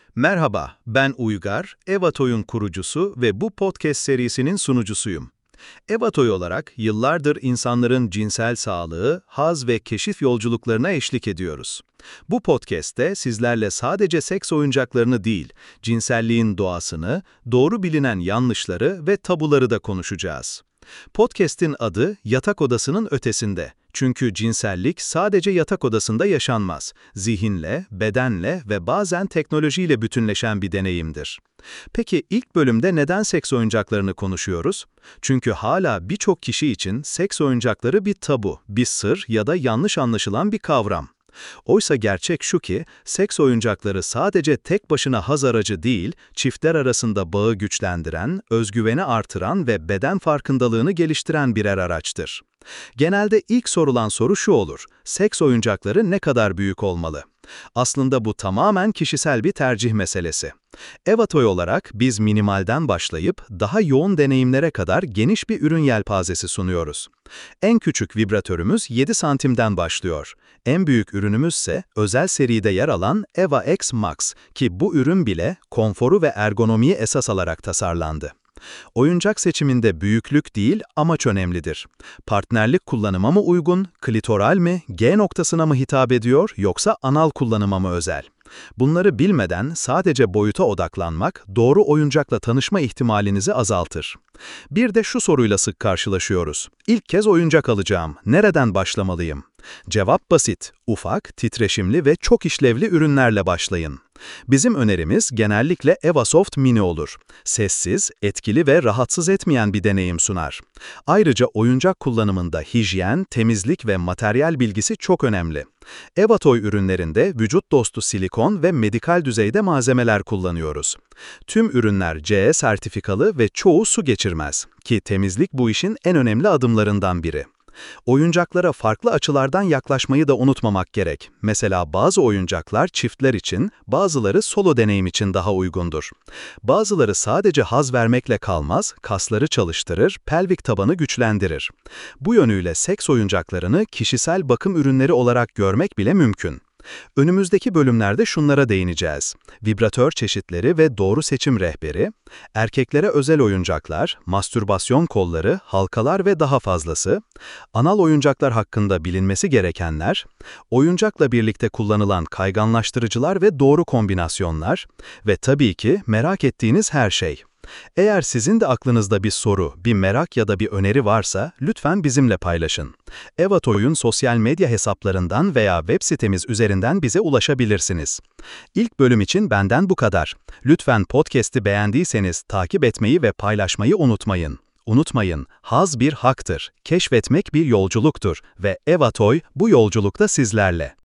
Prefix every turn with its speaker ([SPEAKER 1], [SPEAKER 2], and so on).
[SPEAKER 1] Merhaba, ben Uygar, Evatoy'un kurucusu ve bu podcast serisinin sunucusuyum. Evatoy olarak yıllardır insanların cinsel sağlığı, haz ve keşif yolculuklarına eşlik ediyoruz. Bu podcast'te sizlerle sadece seks oyuncaklarını değil, cinselliğin doğasını, doğru bilinen yanlışları ve tabuları da konuşacağız. Podcast'in adı Yatak Odasının Ötesinde. Çünkü cinsellik sadece yatak odasında yaşanmaz. Zihinle, bedenle ve bazen teknolojiyle bütünleşen bir deneyimdir. Peki ilk bölümde neden seks oyuncaklarını konuşuyoruz? Çünkü hala birçok kişi için seks oyuncakları bir tabu, bir sır ya da yanlış anlaşılan bir kavram. Oysa gerçek şu ki, seks oyuncakları sadece tek başına haz aracı değil, çiftler arasında bağı güçlendiren, özgüveni artıran ve beden farkındalığını geliştiren birer araçtır. Genelde ilk sorulan soru şu olur: seks oyuncakları ne kadar büyük olmalı? Aslında bu tamamen kişisel bir tercih meselesi. Evatoy olarak biz minimalden başlayıp daha yoğun deneyimlere kadar geniş bir ürün yelpazesi sunuyoruz. En küçük vibratörümüz 7 santimden başlıyor. En büyük ürünümüzse özel seride yer alan Eva X Max ki bu ürün bile konforu ve ergonomiyi esas alarak tasarlandı. Oyuncak seçiminde büyüklük değil, amaç önemlidir. Partnerlik kullanıma mı uygun, klitoral mi, G noktasına mı hitap ediyor yoksa anal kullanıma mı özel? Bunları bilmeden sadece boyuta odaklanmak, doğru oyuncakla tanışma ihtimalinizi azaltır. Bir de şu soruyla sık karşılaşıyoruz: İlk kez oyuncak alacağım, nereden başlamalıyım? Cevap basit: ufak, titreşimli ve çok işlevli ürünlerle başlayın. Bizim önerimiz genellikle EvaSoft Mini olur. Sessiz, etkili ve rahatsız etmeyen bir deneyim sunar. Ayrıca oyuncak kullanımında hijyen, temizlik ve materyal bilgisi çok önemli. Evatoy ürünlerinde vücut dostu silikon ve medikal düzeyde malzemeler kullanıyoruz. Tüm ürünler CE sertifikalı ve çoğu su geçirmez ki temizlik bu işin en önemli adımlarından biri. Oyuncaklara farklı açılardan yaklaşmayı da unutmamak gerek. Mesela bazı oyuncaklar çiftler için, bazıları solo deneyim için daha uygundur. Bazıları sadece haz vermekle kalmaz, kasları çalıştırır, pelvik tabanı güçlendirir. Bu yönüyle seks oyuncaklarını kişisel bakım ürünleri olarak görmek bile mümkün. Önümüzdeki bölümlerde şunlara değineceğiz: vibratör çeşitleri ve doğru seçim rehberi, erkeklere özel oyuncaklar, mastürbasyon kolları, halkalar ve daha fazlası, anal oyuncaklar hakkında bilinmesi gerekenler, oyuncakla birlikte kullanılan kayganlaştırıcılar ve doğru kombinasyonlar ve tabii ki merak ettiğiniz her şey. Eğer sizin de aklınızda bir soru, bir merak ya da bir öneri varsa lütfen bizimle paylaşın. Evatoy'un sosyal medya hesaplarından veya web sitemiz üzerinden bize ulaşabilirsiniz. İlk bölüm için benden bu kadar. Lütfen podcast'i beğendiyseniz takip etmeyi ve paylaşmayı unutmayın. Unutmayın, haz bir haktır, keşfetmek bir yolculuktur ve Evatoy bu yolculukta sizlerle.